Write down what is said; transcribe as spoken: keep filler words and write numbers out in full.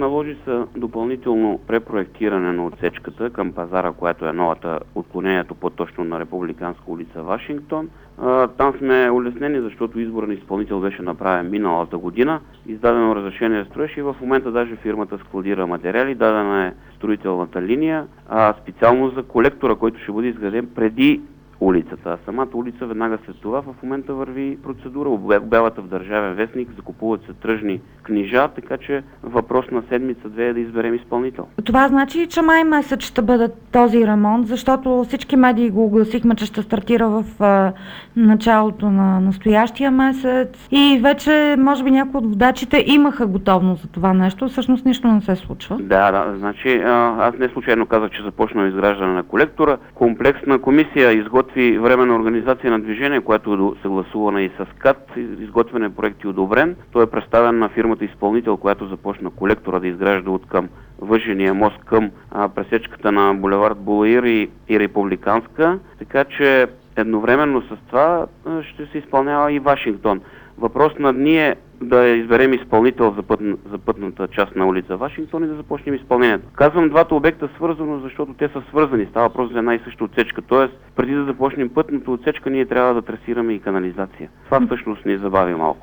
наложи се допълнително препроектиране на отсечката към пазара, която е новата, отклонението по-точно на Републиканска улица Вашингтон. Там сме улеснени, защото избор на изпълнител беше направен миналата година. Издадено разрешение за строеж и в момента даже фирмата складира материали, дадена е строителната линия, а специално за колектора, който ще бъде изграден преди улицата. А самата улица веднага след това в момента върви процедура, обявата в Държавен вестник, закупуват се тръжни книжа, така че въпрос на седмица-две е да изберем изпълнител. Това значи ли, че май месец ще бъде този ремонт, защото всички медии го огласихме, че ще стартира в а, началото на настоящия месец и вече може би някои от водачите имаха готовност за това нещо, всъщност нищо не се случва. Да, да, значи аз не случайно казах, че започна изграждане на колектора. Комплексна комисия изготви временна организация на движение, която е съгласувана и с КАТ, изготвен е проект и одобрен. Той е представен на фирмата изпълнител, която започна колектора да изгражда от към Въжения мост към а, пресечката на булевард Булаир и, и Републиканска. Така че едновременно с това а, ще се изпълнява и Вашингтон. Въпрос на дни е да изберем изпълнител за, път, за пътната част на улица Вашингтон и да започнем изпълнението. Казвам двата обекта свързано, защото те са свързани. Става въпрос за една и съща отсечка. Тоест, преди да започнем пътната отсечка, ние трябва да трасираме и канализация. Това всъщност ни забави малко.